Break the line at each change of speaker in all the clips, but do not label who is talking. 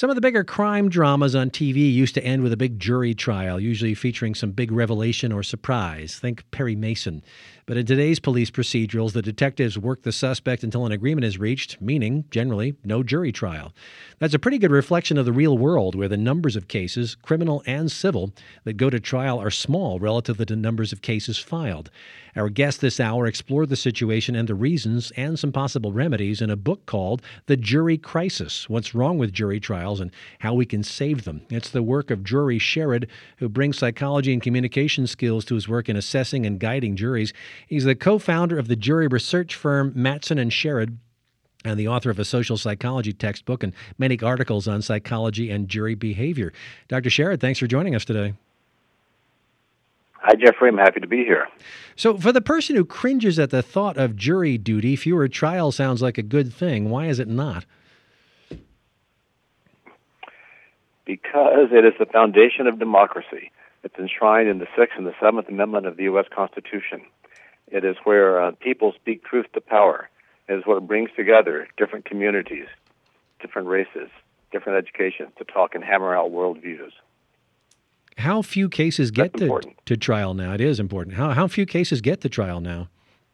Some of the bigger crime dramas on TV used to end with a big jury trial, usually featuring some big revelation or surprise. Think Perry Mason. But in today's police procedurals, the detectives work the suspect until an agreement is reached, meaning, generally, no jury trial. That's a pretty good reflection of the real world, where the numbers of cases, criminal and civil, that go to trial are small relative to the numbers of cases filed. Our guest this hour explored the situation and the reasons and some possible remedies in a book called The Jury Crisis: What's Wrong with Jury Trials and How We Can Save Them. It's the work of Drury Sherrod, who brings psychology and communication skills to his work in assessing and guiding juries. He's the co-founder of the jury research firm Mattson and Sherrod, and the author of a social psychology textbook and many articles on psychology and jury behavior. Dr. Sherrod, thanks for joining us today.
Hi, Jeffrey. I'm happy to be here.
So for the person who cringes at the thought of jury duty, fewer trials sounds like a good thing. Why is it not?
Because it is the foundation of democracy. It's enshrined in the Sixth and the Seventh Amendment of the U.S. Constitution. It is where people speak truth to power. It is what brings together different communities, different races, different educations to talk and hammer out worldviews.
How few cases get to trial now? It is important. How few cases get to trial now?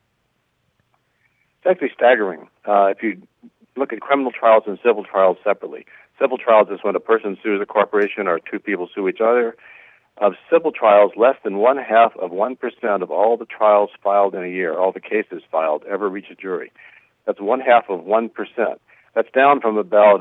It's actually staggering. If you look at criminal trials and civil trials separately, civil trials is when a person sues a corporation or two people sue each other. Of civil trials, less than 0.5% of all the trials filed in a year, all the cases filed, ever reach a jury. That's 0.5%. That's down from about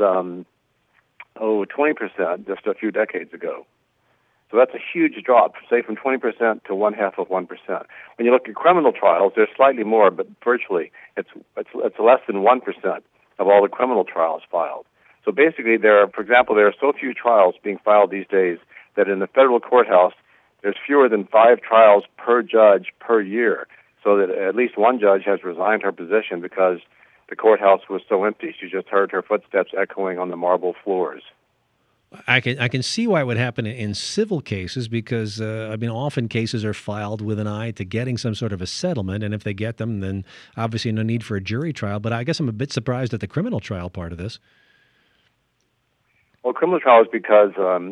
20% just a few decades ago. So that's a huge drop, say from 20% to 0.5%. When you look at criminal trials, there's slightly more, but virtually it's less than 1% of all the criminal trials filed. So basically, there are so few trials being filed these days that in the federal courthouse, there's fewer than 5 trials per judge per year. So that at least one judge has resigned her position because the courthouse was so empty. She just heard her footsteps echoing on the marble floors.
I can see why it would happen in civil cases because, often cases are filed with an eye to getting some sort of a settlement, and if they get them, then obviously no need for a jury trial. But I guess I'm a bit surprised at the criminal trial part of this.
Well, criminal trials because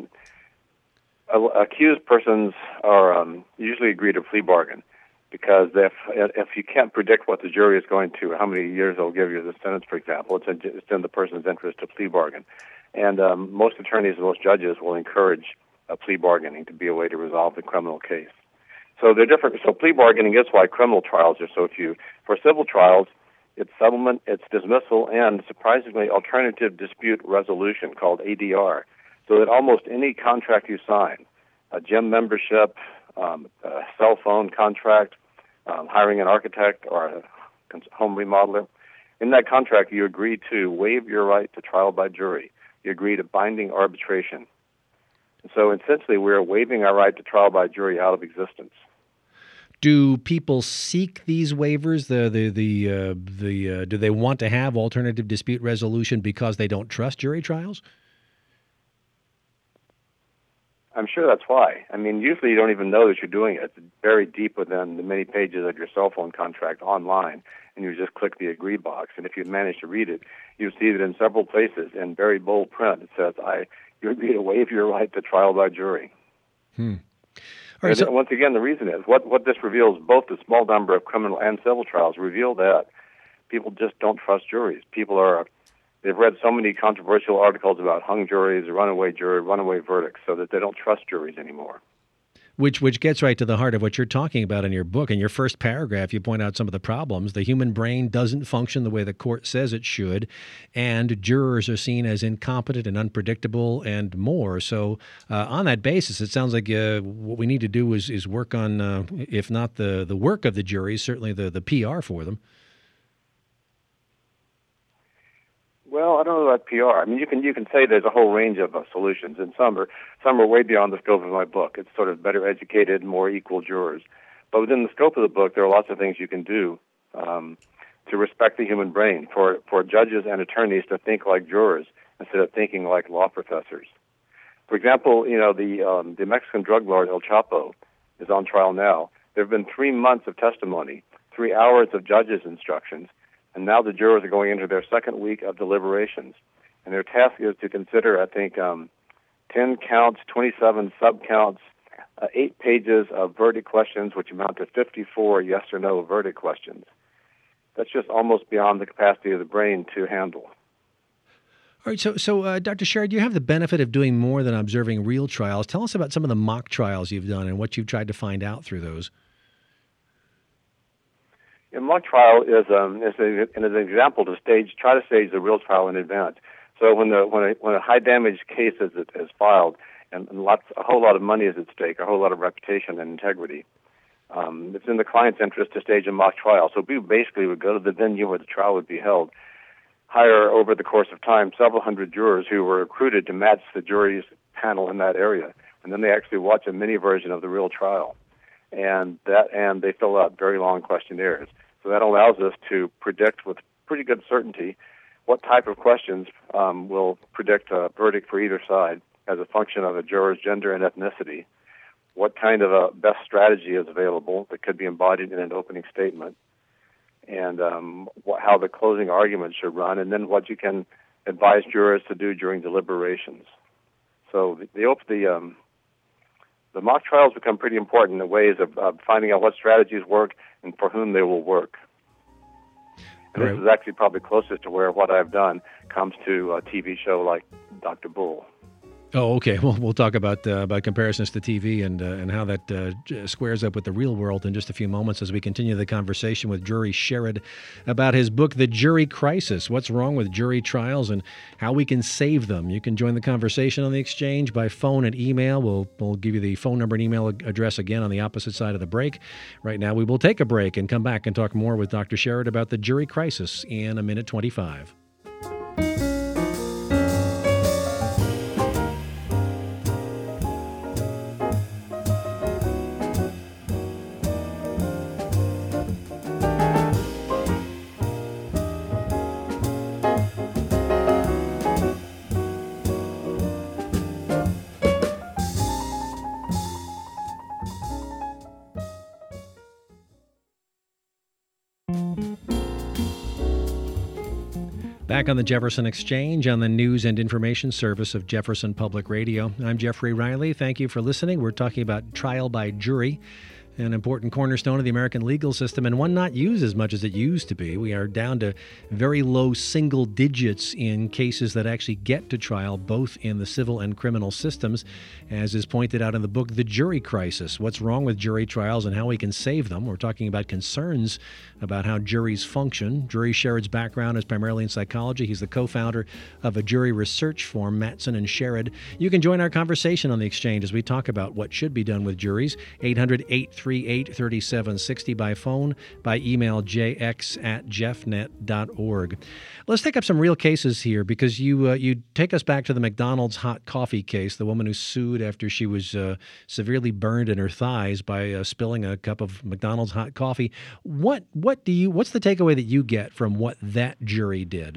accused persons are usually agree to plea bargain because if you can't predict what the jury is going to, how many years they'll give you the sentence, for example, it's in the person's interest to plea bargain. And most attorneys and most judges will encourage plea bargaining to be a way to resolve the criminal case. So they're different. So plea bargaining is why criminal trials are so few. For civil trials, it's settlement, it's dismissal, and surprisingly, alternative dispute resolution called ADR. So that almost any contract you sign, a gym membership, a cell phone contract, hiring an architect or a home remodeler, in that contract you agree to waive your right to trial by jury. You agree to binding arbitration. And so essentially we're waiving our right to trial by jury out of existence.
Do people seek these waivers? Do they want to have alternative dispute resolution because they don't trust jury trials?
I'm sure that's why. I mean, usually you don't even know that you're doing it. It's buried deep within the many pages of your cell phone contract online, and you just click the agree box. And if you manage to read it, you see that in several places in very bold print it says, you agree to waive your right to trial by jury.
All right, so
once again, the reason is, what this reveals, both the small number of criminal and civil trials reveal that people just don't trust juries. They've read so many controversial articles about hung juries, runaway verdicts, so that they don't trust juries anymore.
Which gets right to the heart of what you're talking about in your book. In your first paragraph, you point out some of the problems. The human brain doesn't function the way the court says it should, and jurors are seen as incompetent and unpredictable and more. So on that basis, it sounds like what we need to do is work on, if not the work of the juries, certainly the PR for them.
Well, I don't know about PR. I mean, you can say there's a whole range of solutions, and some are way beyond the scope of my book. It's sort of better educated, more equal jurors. But within the scope of the book, there are lots of things you can do to respect the human brain, for judges and attorneys to think like jurors instead of thinking like law professors. For example, the Mexican drug lord El Chapo is on trial now. There have been 3 months of testimony, 3 hours of judges' instructions, and now the jurors are going into their second week of deliberations. And their task is to consider, I think, 10 counts, 27 sub-counts, 8 pages of verdict questions, which amount to 54 yes or no verdict questions. That's just almost beyond the capacity of the brain to handle.
All right, so Dr. Sherrod, you have the benefit of doing more than observing real trials. Tell us about some of the mock trials you've done and what you've tried to find out through those.
A mock trial is an example to try to stage the real trial in advance. So when a high damage case is filed and a whole lot of money is at stake, a whole lot of reputation and integrity, it's in the client's interest to stage a mock trial. So we basically would go to the venue where the trial would be held, hire over the course of time several hundred jurors who were recruited to match the jury's panel in that area, and then they actually watch a mini version of the real trial, and they fill out very long questionnaires. So that allows us to predict with pretty good certainty what type of questions will predict a verdict for either side as a function of a juror's gender and ethnicity, what kind of a best strategy is available that could be embodied in an opening statement, and how the closing argument should run, and then what you can advise jurors to do during deliberations. So the mock trials become pretty important in ways of finding out what strategies work and for whom they will work. And this is actually probably closest to where what I've done comes to a TV show like Dr. Bull.
Oh, okay. Well, we'll talk about comparisons to TV and how that squares up with the real world in just a few moments as we continue the conversation with Jury Sherrod about his book, The Jury Crisis: What's Wrong with Jury Trials and How We Can Save Them. You can join the conversation on the Exchange by phone and email. We'll give you the phone number and email address again on the opposite side of the break. Right now, we will take a break and come back and talk more with Dr. Sherrod about the jury crisis in a minute 25. Back on the Jefferson Exchange on the news and information service of Jefferson Public Radio. I'm Jeffrey Riley. Thank you for listening. We're talking about trial by jury, an important cornerstone of the American legal system and one not used as much as it used to be. We are down to very low single digits in cases that actually get to trial, both in the civil and criminal systems, as is pointed out in the book, The Jury Crisis: What's Wrong with Jury Trials and How We Can Save Them. We're talking about concerns about how juries function. Jury Sherrod's background is primarily in psychology. He's the co-founder of a jury research firm, Mattson and Sherrod. You can join our conversation on the Exchange as we talk about what should be done with juries. 800-838-3760 by phone, by email, jx@jeffnet.org. Let's take up some real cases here because you take us back to the McDonald's hot coffee case, the woman who sued after she was severely burned in her thighs by spilling a cup of McDonald's hot coffee. What's the takeaway that you get from what that jury did?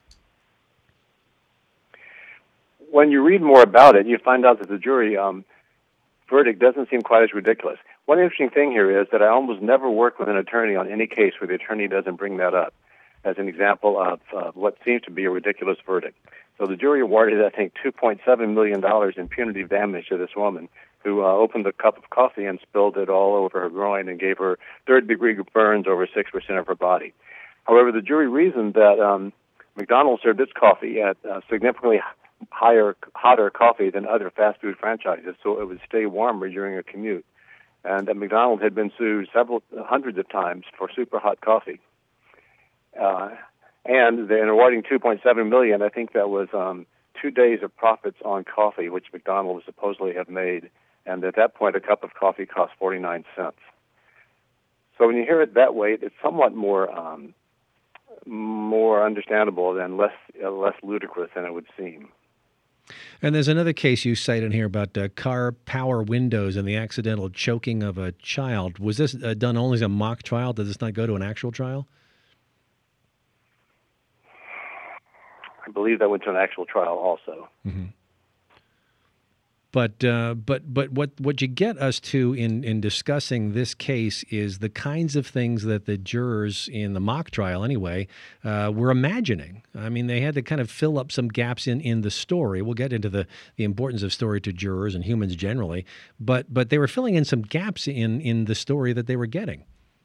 When you read more about it, you find out that the jury verdict doesn't seem quite as ridiculous. One interesting thing here is that I almost never work with an attorney on any case where the attorney doesn't bring that up as an example of what seems to be a ridiculous verdict. So the jury awarded, I think, $2.7 million in punitive damage to this woman who opened a cup of coffee and spilled it all over her groin and gave her third-degree burns over 6% of her body. However, the jury reasoned that McDonald's served its coffee at significantly hotter coffee than other fast food franchises, so it would stay warmer during a commute. And that McDonald's had been sued several hundreds of times for super hot coffee. And in awarding $2.7 million, I think that was 2 days of profits on coffee, which McDonald's supposedly have made. And at that point, a cup of coffee cost 49 cents. So when you hear it that way, it's somewhat more understandable and less ludicrous than it would seem.
And there's another case you cite in here about car power windows and the accidental choking of a child. Was this done only as a mock trial? Did this not go to an actual trial?
I believe that went to an actual trial also.
Mm-hmm. But what you get us to in discussing this case is the kinds of things that the jurors in the mock trial, anyway, were imagining. I mean, they had to kind of fill up some gaps in the story. We'll get into the importance of story to jurors and humans generally, but they were filling in some gaps in the story that they were getting.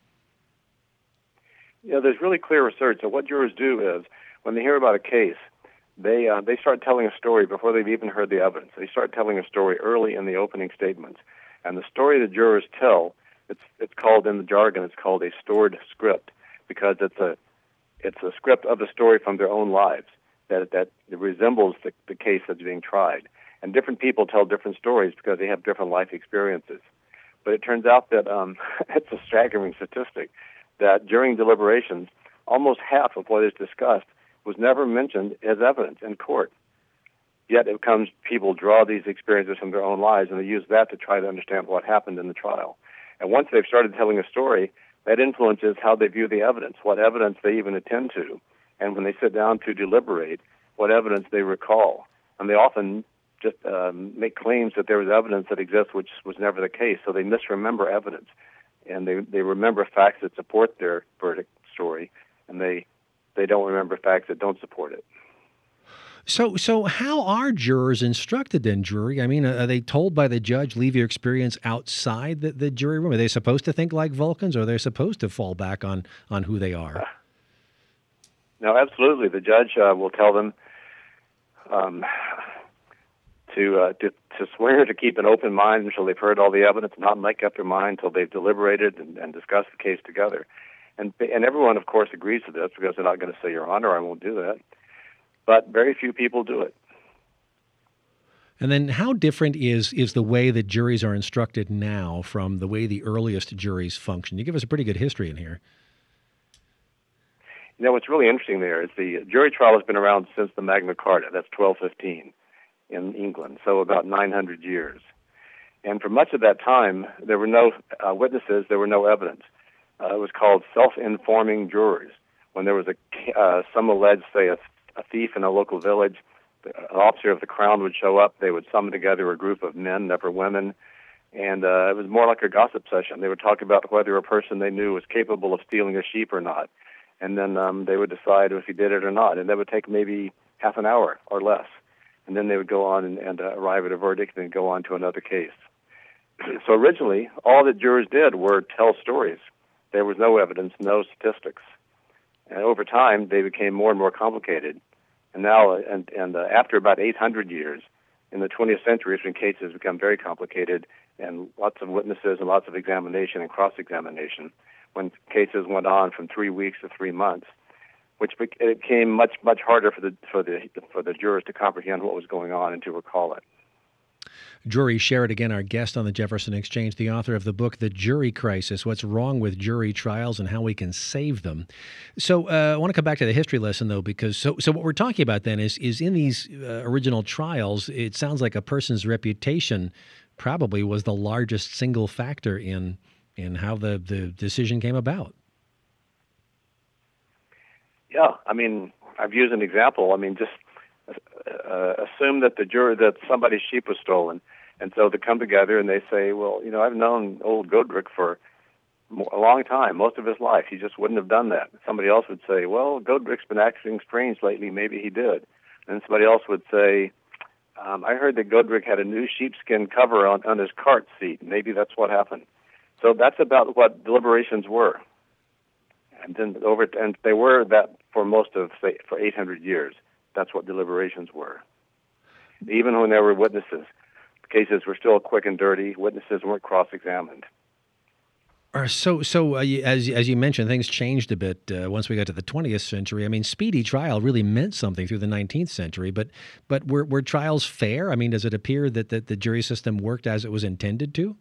There's really clear research. So what jurors do is, when they hear about a case, they start telling a story before they've even heard the evidence. They start telling a story early in the opening statements. And the story the jurors tell, it's called, in the jargon, it's called a stored script, because it's a script of the story from their own lives that resembles the case that's being tried. And different people tell different stories because they have different life experiences. But it turns out that it's a staggering statistic that during deliberations, almost half of what is discussed was never mentioned as evidence in court. Yet it comes, people draw these experiences from their own lives, and they use that to try to understand what happened in the trial. And once they've started telling a story, that influences how they view the evidence, what evidence they even attend to, and when they sit down to deliberate, what evidence they recall. And they often just make claims that there was evidence that exists which was never the case, so they misremember evidence. And they remember facts that support their verdict story, and they don't remember facts that don't support it.
So how are jurors instructed in jury? I mean, are they told by the judge, leave your experience outside the jury room? Are they supposed to think like Vulcans, or are they supposed to fall back on who they are?
No, absolutely. The judge will tell them to swear to keep an open mind until they've heard all the evidence, not make up their mind until they've deliberated and discussed the case together. And everyone, of course, agrees to this because they're not going to say, Your Honor, I won't do that. But very few people do it.
And then how different is the way that juries are instructed now from the way the earliest juries functioned? You give us a pretty good history in here.
What's really interesting there is the jury trial has been around since the Magna Carta. That's 1215 in England, so about 900 years. And for much of that time, there were no witnesses, there were no evidence. It was called self-informing jurors. When there was some alleged, say, a thief in a local village, an officer of the crown would show up. They would summon together a group of men, never women, and it was more like a gossip session. They would talk about whether a person they knew was capable of stealing a sheep or not, and then they would decide if he did it or not. And that would take maybe half an hour or less. And then they would go on and arrive at a verdict and then go on to another case. So originally, all that jurors did were tell stories. There was no evidence, no statistics. And over time, they became more and more complicated. And now, after about 800 years, in the 20th century, when cases become very complicated and lots of witnesses and lots of examination and cross-examination, when cases went on from 3 weeks to 3 months, it became much harder for the jurors to comprehend what was going on and to recall it.
Drury Sherritt, again, our guest on the Jefferson Exchange, the author of the book, The Jury Crisis, What's Wrong with Jury Trials and How We Can Save Them. So I want to come back to the history lesson, though, because so what we're talking about then is in these original trials, it sounds like a person's reputation probably was the largest single factor in how the decision came about.
Yeah, I mean, I've used an example. I mean, just assume that somebody's sheep was stolen, and so they come together and they say, well, I've known old Godric for a long time, most of his life. He just wouldn't have done that. Somebody else would say, well, Godric's been acting strange lately. Maybe he did. And somebody else would say, I heard that Godric had a new sheepskin cover on his cart seat. Maybe that's what happened. So that's about what deliberations were. And they were that for 800 years. That's what deliberations were. Even when there were witnesses, cases were still quick and dirty. Witnesses weren't cross-examined.
So as you mentioned, things changed a bit once we got to the 20th century. I mean, speedy trial really meant something through the 19th century. But were trials fair? I mean, does it appear that the jury system worked as it was intended to?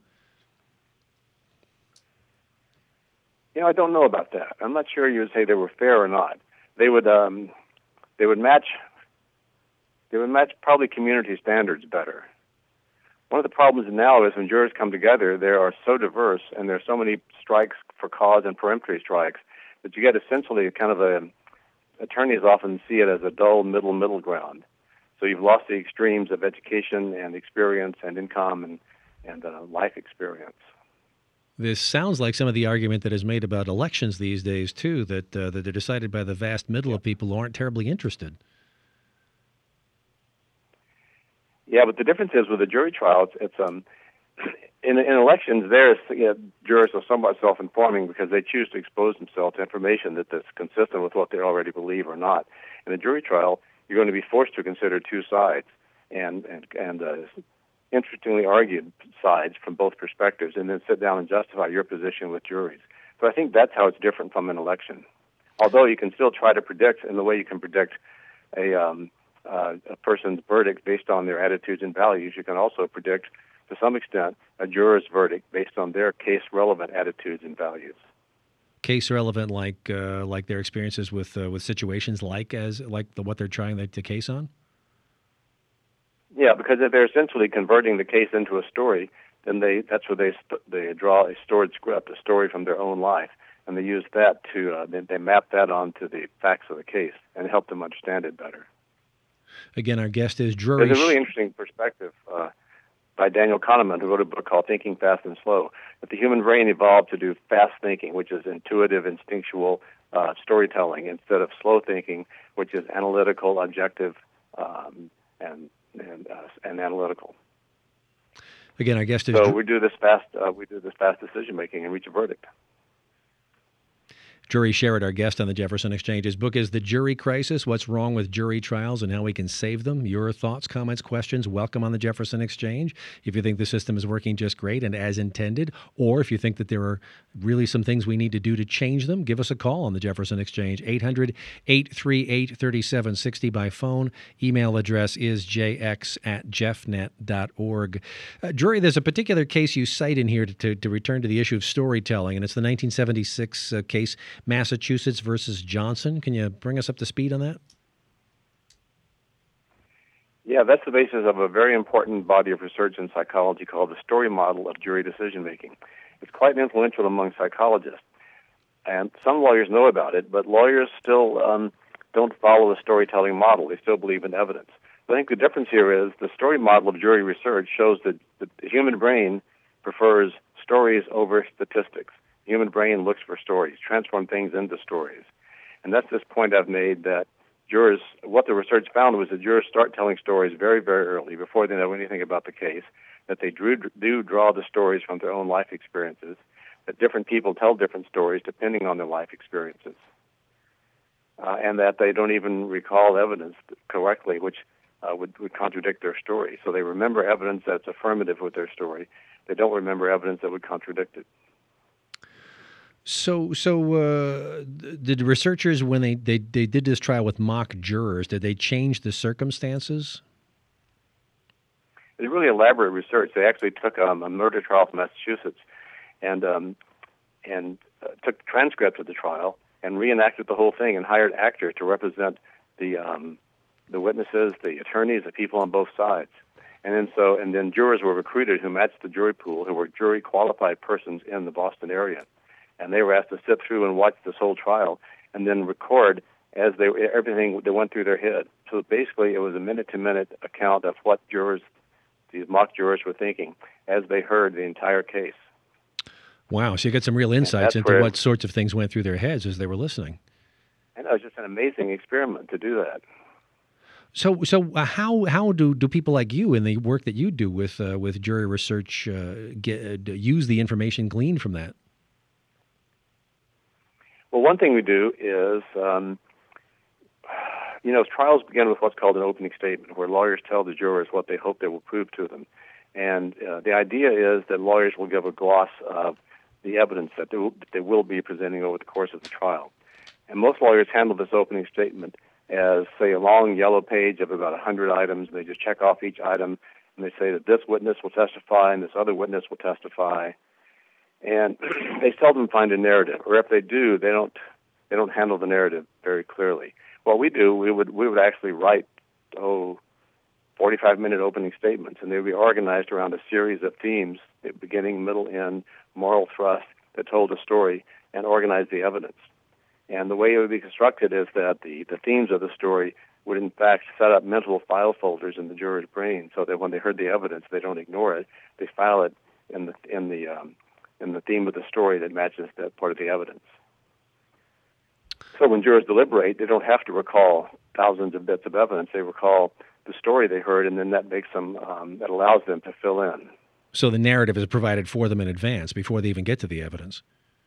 I don't know about that. I'm not sure you would say they were fair or not. They would match probably community standards better. One of the problems now is when jurors come together, they are so diverse and there are so many strikes for cause and peremptory strikes that you get essentially kind of attorneys often see it as a dull middle ground. So So you've lost the extremes of education and experience and income and life experience.
This sounds like some of the argument that is made about elections these days, too, that they're decided by the vast middle of people who aren't terribly interested.
Yeah, but the difference is with the jury trial, it's in elections, jurors are somewhat self-informing because they choose to expose themselves to information that's consistent with what they already believe or not. In a jury trial, you're going to be forced to consider two sides and interestingly argued sides from both perspectives, and then sit down and justify your position with juries. So I think that's how it's different from an election. Although you can still try to predict in the way you can predict a person's verdict based on their attitudes and values, you can also predict, to some extent, a juror's verdict based on their case-relevant attitudes and values.
Case-relevant, like their experiences with situations like what they're trying the case on?
Yeah, because if they're essentially converting the case into a story, then that's where they draw a stored script, a story from their own life, and they use that to they map that onto the facts of the case and help them understand it better.
Again, our guest is Drury.
There's a really interesting perspective by Daniel Kahneman, who wrote a book called Thinking Fast and Slow, that the human brain evolved to do fast thinking, which is intuitive, instinctual storytelling, instead of slow thinking, which is analytical, objective, and analytical.
Again, our guest is.
So we do this fast decision making and reach a verdict.
Drury Sherrod, our guest on the Jefferson Exchange. His book is The Jury Crisis, What's Wrong with Jury Trials and How We Can Save Them. Your thoughts, comments, questions, welcome on the Jefferson Exchange. If you think the system is working just great and as intended, or if you think that there are really some things we need to do to change them, give us a call on the Jefferson Exchange, 800-838-3760 by phone. Email address is jx@jeffnet.org. Drury, there's a particular case you cite in here to return to the issue of storytelling, and it's the 1976 case, Massachusetts versus Johnson. Can you bring us up to speed on that?
Yeah, that's the basis of a very important body of research in psychology called the story model of jury decision-making. It's quite influential among psychologists, and some lawyers know about it, but lawyers still don't follow the storytelling model. They still believe in evidence. I think the difference here is the story model of jury research shows that the human brain prefers stories over statistics. The human brain looks for stories, transform things into stories. And that's this point I've made, that jurors, what the research found was that jurors start telling stories very, very early, before they know anything about the case, that they do draw the stories from their own life experiences, that different people tell different stories depending on their life experiences, and that they don't even recall evidence correctly, which would contradict their story. So they remember evidence that's affirmative with their story. They don't remember evidence that would contradict it.
So, did researchers, when they did this trial with mock jurors, did they change the circumstances?
It's really elaborate research. They actually took a murder trial from Massachusetts and took transcripts of the trial and reenacted the whole thing and hired actors to represent the witnesses, the attorneys, the people on both sides. And then jurors were recruited who matched the jury pool, who were jury qualified persons in the Boston area. And they were asked to sit through and watch this whole trial and then record as everything that went through their head. So basically it was a minute-to-minute account of what these mock jurors were thinking as they heard the entire case.
Wow, so you got some real insights into what sorts of things went through their heads as they were listening.
And it was just an amazing experiment to do that.
So how do people like you in the work that you do with jury research use the information gleaned from that?
Well, one thing we do is, trials begin with what's called an opening statement, where lawyers tell the jurors what they hope they will prove to them. And the idea is that lawyers will give a gloss of the evidence that they will be presenting over the course of the trial. And most lawyers handle this opening statement as, say, a long yellow page of about 100 items. They just check off each item, and they say that this witness will testify and this other witness will testify. And they seldom find a narrative, or if they do, they don't handle the narrative very clearly. What we do, we would actually write 45-minute opening statements, and they would be organized around a series of themes, beginning, middle, end, moral thrust, that told a story and organized the evidence. And the way it would be constructed is that the themes of the story would in fact set up mental file folders in the juror's brain, so that when they heard the evidence, they don't ignore it. They file it in the theme of the story that matches that part of the evidence. So when jurors deliberate, they don't have to recall thousands of bits of evidence. They recall the story they heard, and then that makes them that allows them to fill in.
So the narrative is provided for them in advance before they even get to the evidence.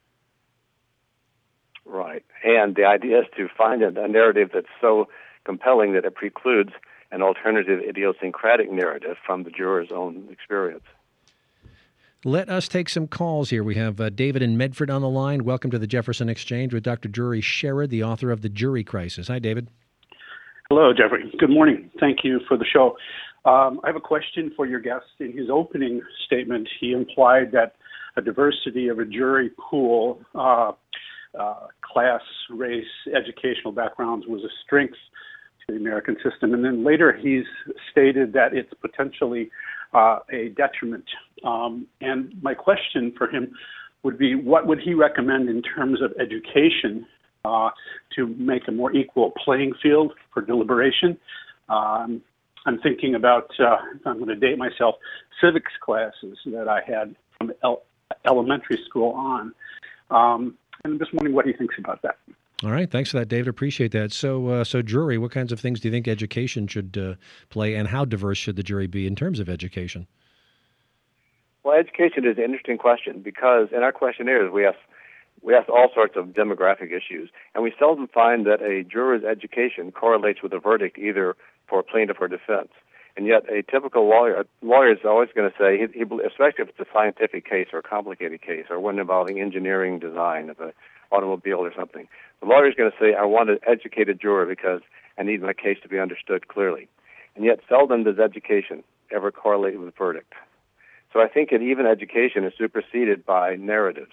Right. And the idea is to find a narrative that's so compelling that it precludes an alternative idiosyncratic narrative from the juror's own experience.
Let us take some calls here. We have David in Medford on the line. Welcome to the Jefferson Exchange with Dr. Jury Sherrod, the author of The Jury Crisis. Hi, David.
Hello, Jeffrey. Good morning. Thank you for the show. I have a question for your guest. In his opening statement, he implied that a diversity of a jury pool, class, race, educational backgrounds was a strength to the American system. And then later he's stated that it's potentially a detriment. And my question for him would be, what would he recommend in terms of education to make a more equal playing field for deliberation? I'm thinking about, I'm going to date myself, civics classes that I had from elementary school on. And I'm just wondering what he thinks about that.
All right. Thanks for that, David. Appreciate that. So jury, what kinds of things do you think education should play, and how diverse should the jury be in terms of education?
Well, education is an interesting question because in our questionnaires we ask all sorts of demographic issues, and we seldom find that a juror's education correlates with a verdict either for plaintiff or defense. And yet a typical lawyer is always going to say, especially if it's a scientific case or a complicated case or one involving engineering design of an automobile or something, the lawyer is going to say, I want an educated juror because I need my case to be understood clearly. And yet seldom does education ever correlate with verdict. So I think that even education is superseded by narratives.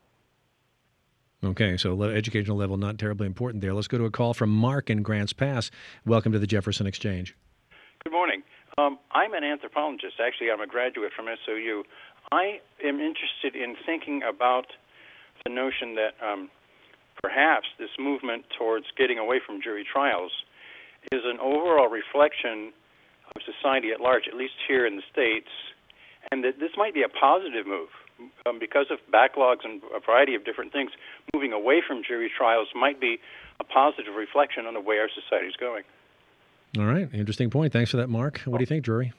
Okay, so educational level not terribly important there. Let's go to a call from Mark in Grants Pass. Welcome to the Jefferson Exchange.
Good morning. I'm an anthropologist. Actually, I'm a graduate from SOU. I am interested in thinking about the notion that perhaps this movement towards getting away from jury trials is an overall reflection of society at large, at least here in the States, and that this might be a positive move. Because of backlogs and a variety of different things, moving away from jury trials might be a positive reflection on the way our society is going.
All right. Interesting point. Thanks for that, Mark. What do you think, Drury?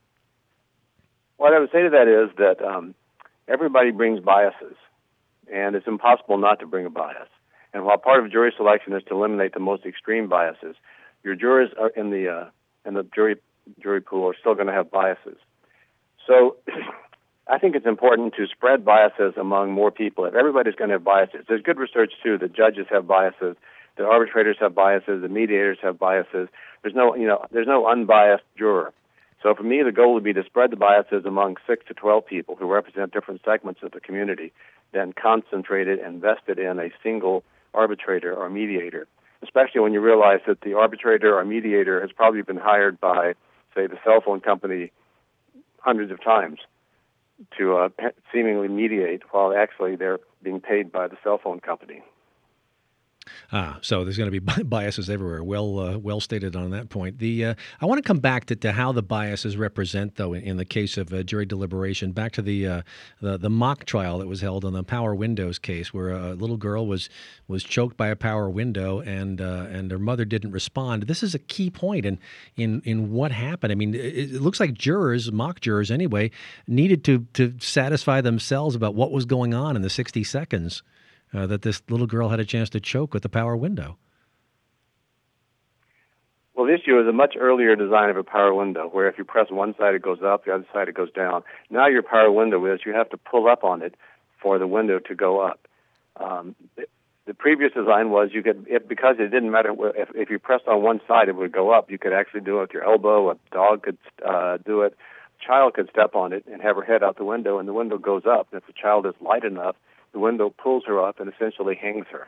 What I would say to that is that everybody brings biases, and it's impossible not to bring a bias. And while part of jury selection is to eliminate the most extreme biases, your jurors are in the jury pool are still going to have biases. So I think it's important to spread biases among more people. If everybody's going to have biases, there's good research too that judges have biases, the arbitrators have biases, the mediators have biases. There's no unbiased juror. So for me, the goal would be to spread the biases among 6 to 12 people who represent different segments of the community, then concentrated and vested in a single arbitrator or mediator, especially when you realize that the arbitrator or mediator has probably been hired by, say, the cell phone company hundreds of times to seemingly mediate while actually they're being paid by the cell phone company.
So there's going to be biases everywhere. Well stated on that point. I want to come back to how the biases represent, though, in the case of jury deliberation. Back to the mock trial that was held on the power windows case, where a little girl was choked by a power window, and her mother didn't respond. This is a key point in what happened. I mean, it looks like jurors, mock jurors anyway, needed to satisfy themselves about what was going on in the 60 seconds. That this little girl had a chance to choke with the power window.
Well, the issue is a much earlier design of a power window, where if you press one side, it goes up, the other side, it goes down. Now your power window is you have to pull up on it for the window to go up. The previous design was because it didn't matter if you pressed on one side, it would go up. You could actually do it with your elbow. A dog could do it. A child could step on it and have her head out the window, and the window goes up. If the child is light enough, the window pulls her up and essentially hangs her.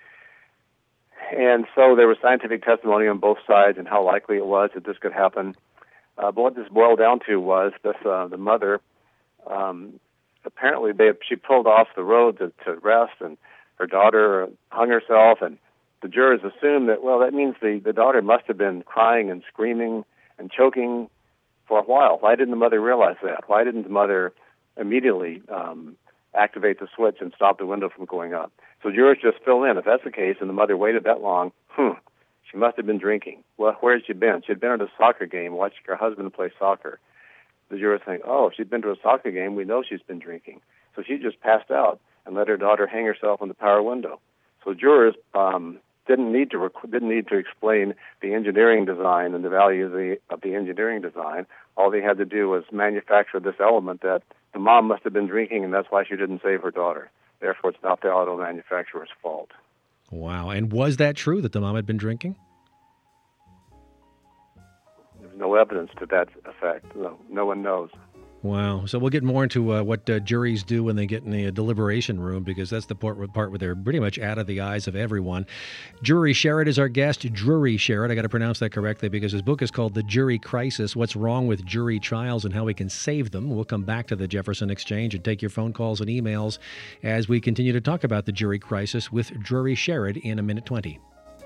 And so there was scientific testimony on both sides and how likely it was that this could happen. But what this boiled down to was the mother, apparently she pulled off the road to rest, and her daughter hung herself, and the jurors assumed that, well, that means the daughter must have been crying and screaming and choking for a while. Why didn't the mother realize that? Why didn't the mother immediately activate the switch and stop the window from going up? So jurors just fill in. If that's the case and the mother waited that long, she must have been drinking. Well, where had she been? She had been at a soccer game watching her husband play soccer. The jurors think, oh, if she'd been to a soccer game, we know she's been drinking. So she just passed out and let her daughter hang herself in the power window. So jurors didn't need to explain the engineering design and the value of the engineering design. All they had to do was manufacture this element that the mom must have been drinking, and that's why she didn't save her daughter. Therefore, it's not the auto manufacturer's fault.
Wow. And was that true, that the mom had been drinking?
There's no evidence to that effect. No one knows.
Wow. So we'll get more into what juries do when they get in the deliberation room, because that's the part where they're pretty much out of the eyes of everyone. Drury Sherrod is our guest. Drury Sherrod. I got to pronounce that correctly because his book is called The Jury Crisis, What's Wrong with Jury Trials and How We Can Save Them. We'll come back to the Jefferson Exchange and take your phone calls and emails as we continue to talk about the jury crisis with Drury Sherrod in a minute 20.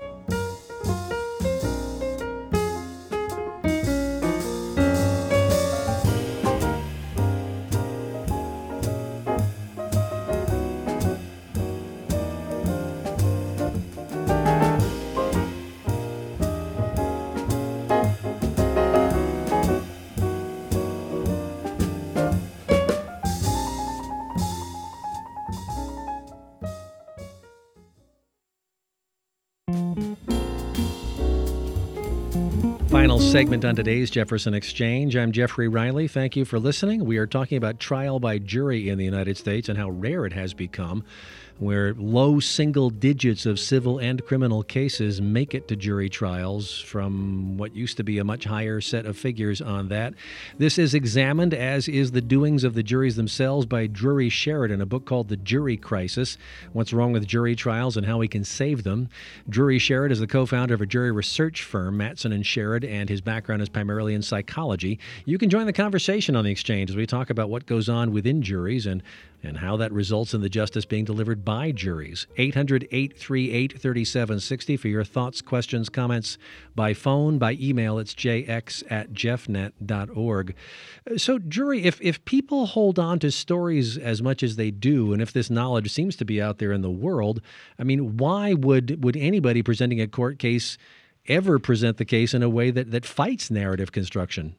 Final segment on today's Jefferson Exchange. I'm Jeffrey Riley. Thank you for listening. We are talking about trial by jury in the United States and how rare it has become, where low single digits of civil and criminal cases make it to jury trials from what used to be a much higher set of figures on that. This is examined, as is the doings of the juries themselves, by Drury Sherrod in a book called The Jury Crisis, What's Wrong with Jury Trials and How We Can Save Them. Drury Sherrod is the co-founder of a jury research firm, Mattson and Sherrod, and his background is primarily in psychology. You can join the conversation on the Exchange as we talk about what goes on within juries and how that results in the justice being delivered by juries. 800-838-3760 for your thoughts, questions, comments by phone, by email. It's jx@jeffnet.org. So, jury, if people hold on to stories as much as they do, and if this knowledge seems to be out there in the world, I mean, why would anybody presenting a court case ever present the case in a way that fights narrative construction?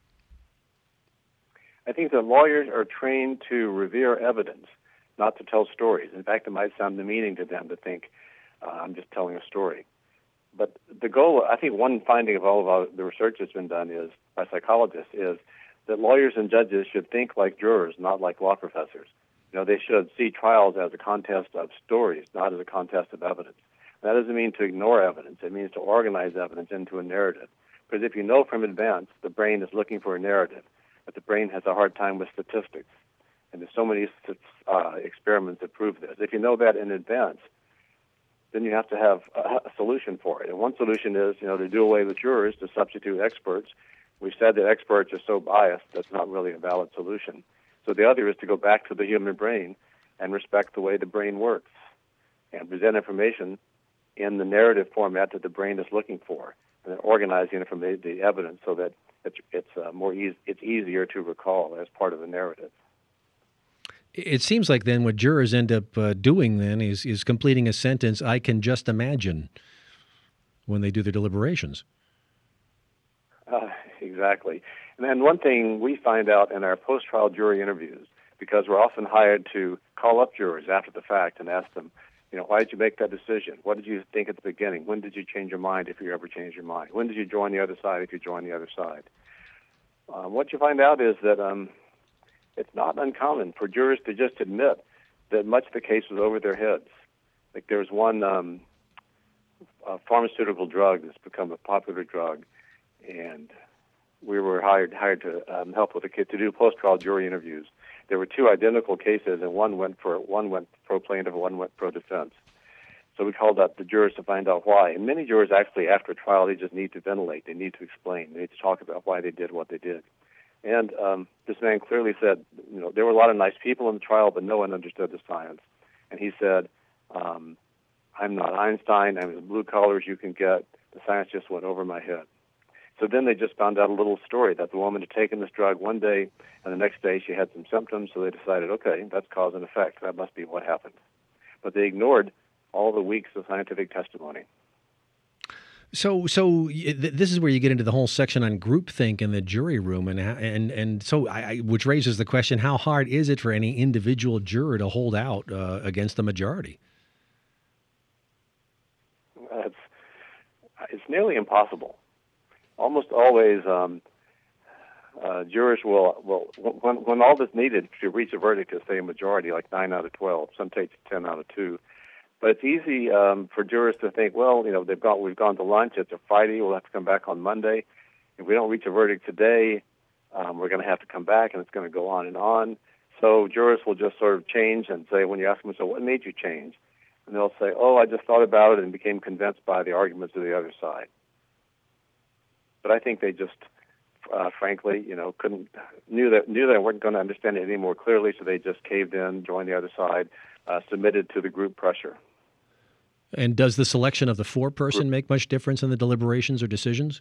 I think that lawyers are trained to revere evidence, not to tell stories. In fact, it might sound demeaning to them to think, I'm just telling a story. But the goal, I think one finding of all of the research that's been done is by psychologists is that lawyers and judges should think like jurors, not like law professors. You know, they should see trials as a contest of stories, not as a contest of evidence. That doesn't mean to ignore evidence. It means to organize evidence into a narrative. Because if you know from advance the brain is looking for a narrative, but the brain has a hard time with statistics. And there's so many experiments that prove this. If you know that in advance, then you have to have a solution for it. And one solution is, to do away with jurors, to substitute experts. We've said that experts are so biased that's not really a valid solution. So the other is to go back to the human brain and respect the way the brain works and present information in the narrative format that the brain is looking for, and then organize the evidence so that it's easier to recall as part of the narrative.
It seems like then what jurors end up doing then is completing a sentence, I can just imagine, when they do their deliberations.
Exactly. And then one thing we find out in our post-trial jury interviews, because we're often hired to call up jurors after the fact and ask them, why did you make that decision? What did you think at the beginning? When did you change your mind, if you ever changed your mind? When did you join the other side, if you joined the other side? What you find out is that it's not uncommon for jurors to just admit that much of the case was over their heads. Like there's one pharmaceutical drug that's become a popular drug, and we were hired to help with a kid to do post-trial jury interviews. There were two identical cases, and one went pro plaintiff and one went pro defense. So we called up the jurors to find out why. And many jurors actually, after a trial, they just need to ventilate. They need to explain. They need to talk about why they did what they did. And this man clearly said, there were a lot of nice people in the trial, but no one understood the science. And he said, I'm not Einstein. I'm as blue collar as you can get. The science just went over my head. So then they just found out a little story that the woman had taken this drug one day, and the next day she had some symptoms, so they decided, okay, that's cause and effect. That must be what happened. But they ignored all the weeks of scientific testimony.
So this is where you get into the whole section on groupthink in the jury room, and so which raises the question: how hard is it for any individual juror to hold out against the majority?
It's nearly impossible. Almost always, jurors will when all that's needed to reach a verdict is, say, a majority, like 9 out of 12. Some take 10 out of 2. But it's easy for jurors to think, well, we've gone to lunch. It's a Friday. We'll have to come back on Monday. If we don't reach a verdict today, we're going to have to come back, and it's going to go on and on. So jurors will just sort of change and say, when you ask them, so what made you change? And they'll say, oh, I just thought about it and became convinced by the arguments of the other side. But I think they just, frankly, knew that they weren't going to understand it any more clearly, so they just caved in, joined the other side, submitted to the group pressure.
And does the selection of the foreperson make much difference in the deliberations or decisions?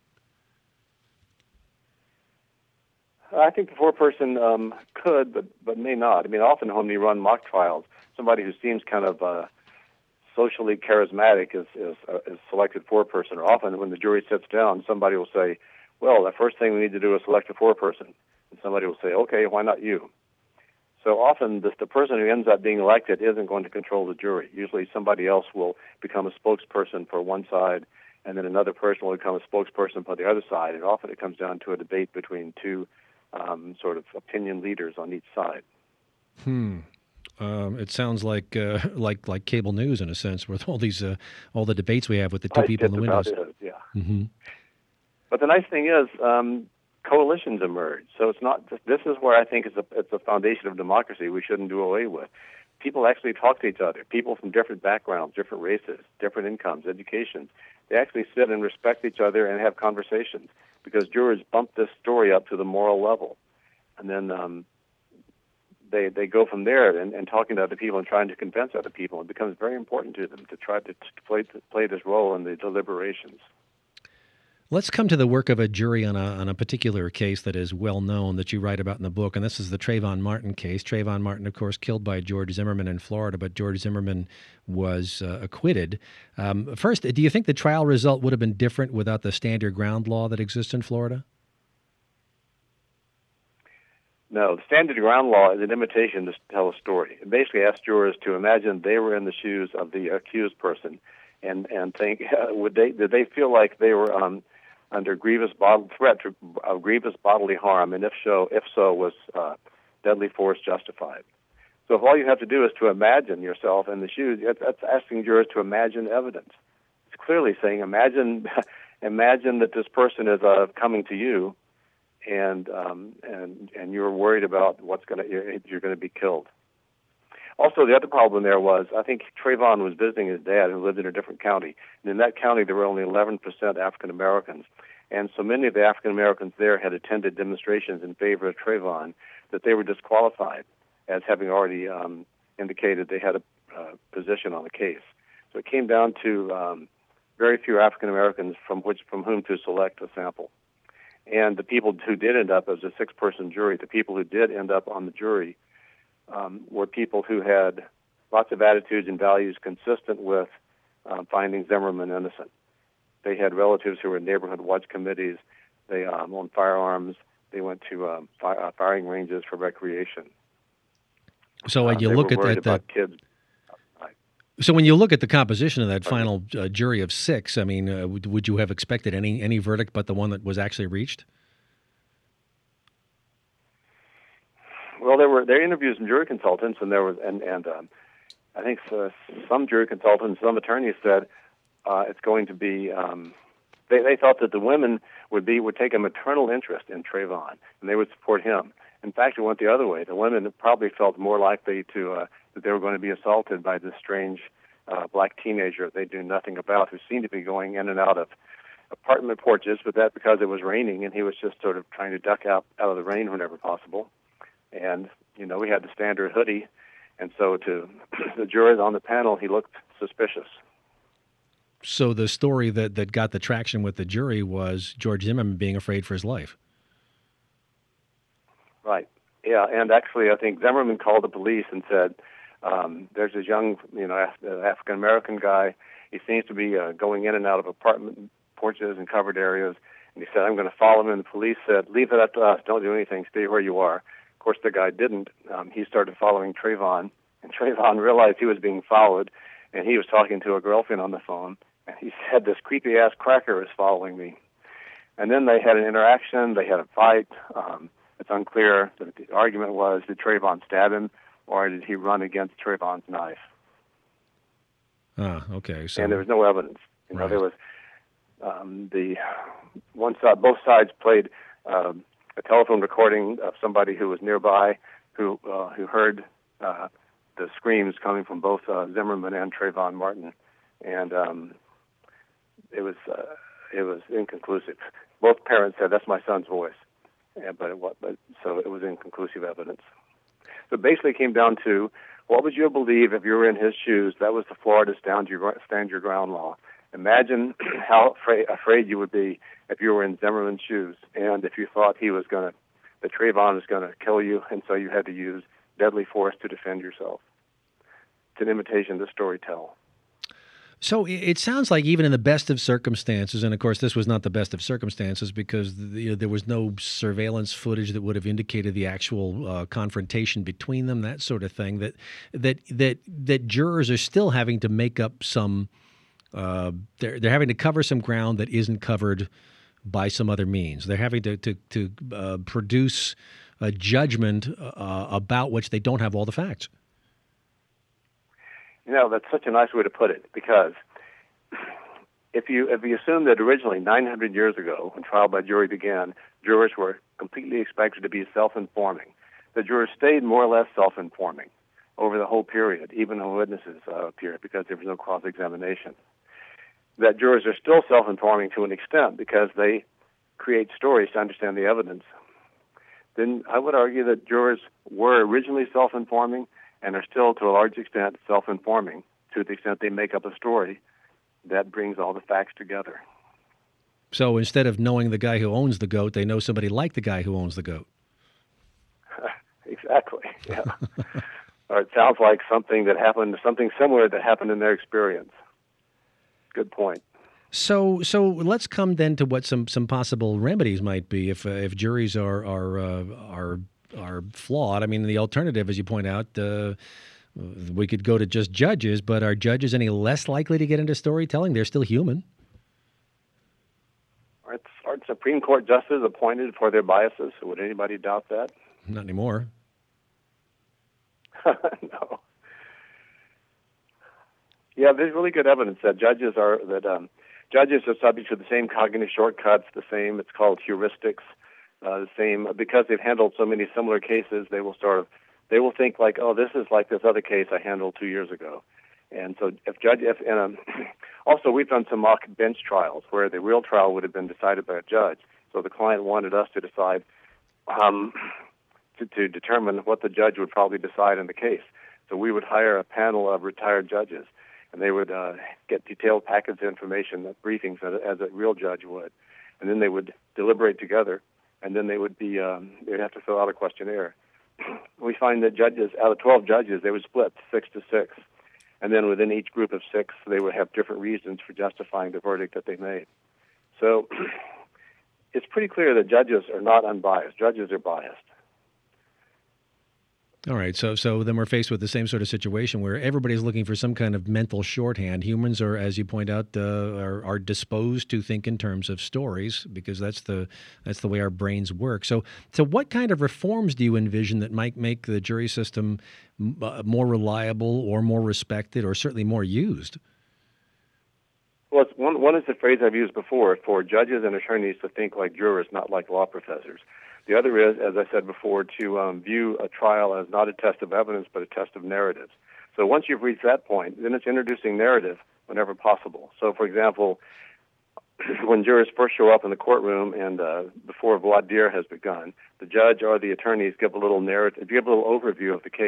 I think the foreperson could, but may not. I mean, often when we run mock trials, somebody who seems kind of socially charismatic is selected foreperson. Or often when the jury sits down, somebody will say, well, the first thing we need to do is select a foreperson. And somebody will say, okay, why not you? So often the person who ends up being elected isn't going to control the jury. Usually somebody else will become a spokesperson for one side, and then another person will become a spokesperson for the other side. And often it comes down to a debate between two sort of opinion leaders on each side.
It sounds like cable news in a sense, with all the debates we have with the two people in the windows.
About it, yeah.
Mm-hmm.
But the nice thing is, coalitions emerge. So it's not. This is where I think it's a foundation of democracy we shouldn't do away with. People actually talk to each other. People from different backgrounds, different races, different incomes, educations. They actually sit and respect each other and have conversations, because jurors bump this story up to the moral level, and then they go from there and talking to other people and trying to convince other people. It becomes very important to them to try to play this role in the deliberations.
Let's come to the work of a jury on a particular case that is well known that you write about in the book, and this is the Trayvon Martin case. Trayvon Martin, of course, killed by George Zimmerman in Florida, but George Zimmerman was acquitted. First, do you think the trial result would have been different without the standard ground law that exists in Florida?
No, the standard ground law is an invitation to tell a story. It basically asks jurors to imagine they were in the shoes of the accused person, and think, did they feel like they were under threat of grievous bodily harm, and if so, was deadly force justified? So if all you have to do is to imagine yourself in the shoes, that's asking jurors to imagine evidence. It's clearly saying, imagine that this person is coming to you, and you're worried about you're going to be killed. Also, the other problem there was, I think Trayvon was visiting his dad, who lived in a different county. And in that county, there were only 11% African Americans. And so many of the African Americans there had attended demonstrations in favor of Trayvon that they were disqualified as having already indicated they had a position on the case. So it came down to very few African Americans from whom to select a sample. And the people who did end up as a 6-person jury, the people who did end up on the jury were people who had lots of attitudes and values consistent with finding Zimmerman innocent. They had relatives who were in neighborhood watch committees. They owned firearms. They went to firing ranges for recreation.
So when you look at that,
kids.
So when you look at the composition of that final jury of 6, I mean, would you have expected any verdict but the one that was actually reached?
Well, there were interviews from jury consultants, and there was I think some jury consultants, some attorneys said it's going to be. They thought that the women would take a maternal interest in Trayvon, and they would support him. In fact, it went the other way. The women probably felt more likely that they were going to be assaulted by this strange black teenager they knew nothing about, who seemed to be going in and out of apartment porches, but that because it was raining, and he was just sort of trying to duck out of the rain whenever possible. And we had the standard hoodie And so to the jurors on the panel, he looked suspicious.
So the story that got the traction with the jury was George Zimmerman being afraid for his life.
Right. Yeah, and actually I think Zimmerman called the police and said, there's this young, African-American guy. He seems to be going in and out of apartment porches and covered areas. And he said, I'm going to follow him. And the police said, leave it up to us. Don't do anything. Stay where you are. Of course, the guy didn't. He started following Trayvon. And Trayvon realized he was being followed. And he was talking to a girlfriend on the phone. And he said, this creepy-ass cracker is following me. And then they had an interaction. They had a fight. It's unclear. The argument was, did Trayvon stab him, or did he run against Trayvon's knife?
Okay. So,
and there was no evidence.
Right.
There was both sides played a telephone recording of somebody who was nearby, who heard the screams coming from both Zimmerman and Trayvon Martin, and it was inconclusive. Both parents said, "That's my son's voice," so it was inconclusive evidence. So basically, it came down to, what would you believe if you were in his shoes? That was the Florida stand your ground law. Imagine how afraid you would be if you were in Zimmerman's shoes, and if you thought that Trayvon was going to kill you, and so you had to use deadly force to defend yourself. It's an imitation of storytelling.
So it sounds like even in the best of circumstances, and of course this was not the best of circumstances because there was no surveillance footage that would have indicated the actual confrontation between them, that sort of thing. That jurors are still having to make up some. They're having to cover some ground that isn't covered by some other means. They're having to produce a judgment about which they don't have all the facts.
That's such a nice way to put it, because if you assume that originally 900 years ago, when trial by jury began, jurors were completely expected to be self-informing. The jurors stayed more or less self-informing over the whole period, even when witnesses appeared, because there was no cross-examination. That jurors are still self-informing to an extent because they create stories to understand the evidence. Then I would argue that jurors were originally self-informing and are still, to a large extent, self-informing to the extent they make up a story that brings all the facts together.
So instead of knowing the guy who owns the goat, they know somebody like the guy who owns the goat.
Exactly, yeah. Or it sounds like something similar that happened in their experience. Good point.
So let's come then to what some possible remedies might be if juries are flawed. I mean, the alternative, as you point out, we could go to just judges, but are judges any less likely to get into storytelling? They're still human.
Aren't Supreme Court justices appointed for their biases? Would anybody doubt that?
Not anymore.
No. Yeah, there's really good evidence that judges are subject to the same cognitive shortcuts, it's called heuristics. The same, because they've handled so many similar cases, they will think like, oh, this is like this other case I handled 2 years ago. And so also we've done some mock bench trials where the real trial would have been decided by a judge. So the client wanted us to decide to determine what the judge would probably decide in the case. So we would hire a panel of retired judges, and they would get detailed packets of information, briefings as a real judge would, and then they would deliberate together. And then they would have to fill out a questionnaire. We find that judges, out of 12 judges, they would split 6-6. And then within each group of 6, they would have different reasons for justifying the verdict that they made. So it's pretty clear that judges are not unbiased. Judges are biased.
All right, so then we're faced with the same sort of situation where everybody's looking for some kind of mental shorthand. Humans are, as you point out, are disposed to think in terms of stories because that's the way our brains work. So what kind of reforms do you envision that might make the jury system more reliable or more respected or certainly more used?
Well, one is the phrase I've used before, for judges and attorneys to think like jurors, not like law professors. The other is, as I said before, to view a trial as not a test of evidence, but a test of narratives. So once you've reached that point, then it's introducing narrative whenever possible. So, for example, when jurors first show up in the courtroom and before voir dire has begun, the judge or the attorneys give a little narrative, give a little overview of the case.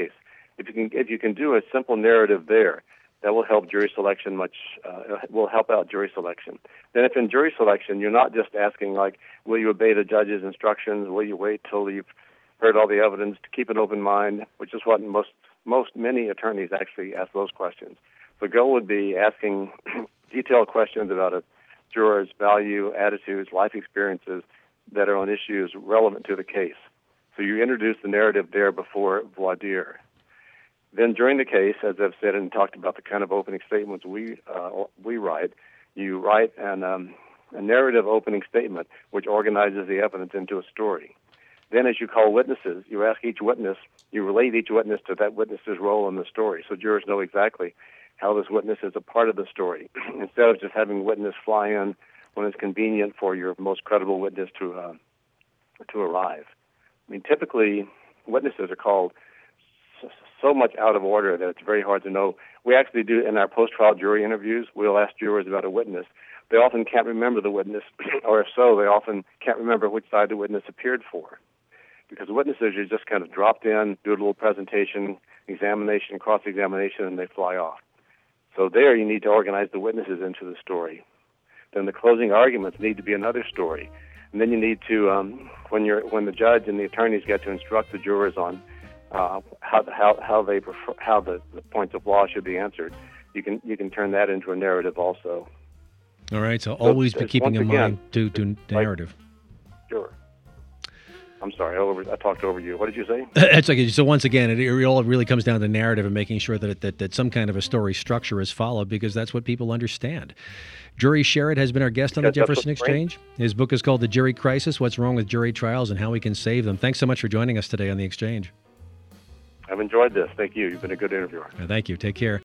If you can do a simple narrative there, that will help jury selection will help out jury selection. Then if in jury selection you're not just asking like, will you obey the judge's instructions, will you wait till you've heard all the evidence, to keep an open mind, which is what many attorneys actually ask those questions. The goal would be asking detailed questions about a juror's value, attitudes, life experiences that are on issues relevant to the case. So you introduce the narrative there before voir dire. Then during the case, as I've said and talked about the kind of opening statements we write, you write a narrative opening statement which organizes the evidence into a story. Then as you call witnesses, you ask each witness, you relate each witness to that witness's role in the story, so jurors know exactly how this witness is a part of the story, instead of just having witness fly in when it's convenient for your most credible witness to arrive. I mean, typically, witnesses are called so much out of order that it's very hard to know. We actually do, in our post-trial jury interviews, we'll ask jurors about a witness. They often can't remember the witness, or if so, they often can't remember which side the witness appeared for. Because witnesses are just kind of dropped in, do a little presentation, examination, cross-examination, and they fly off. So there you need to organize the witnesses into the story. Then the closing arguments need to be another story. And then you need to, when the judge and the attorneys get to instruct the jurors on how the points of law should be answered, you can turn that into a narrative also.
All right, so always be keeping in mind to narrative.
Sure. I'm sorry, I talked over you. What did you say?
It's okay. So once again, it all really comes down to narrative and making sure that some kind of a story structure is followed, because that's what people understand. Jerry Sherritt has been our guest on the Jefferson Exchange. His book is called The Jury Crisis: What's Wrong with Jury Trials and How We Can Save Them. Thanks so much for joining us today on the Exchange.
I've enjoyed this. Thank you. You've been a good interviewer.
Thank you. Take care.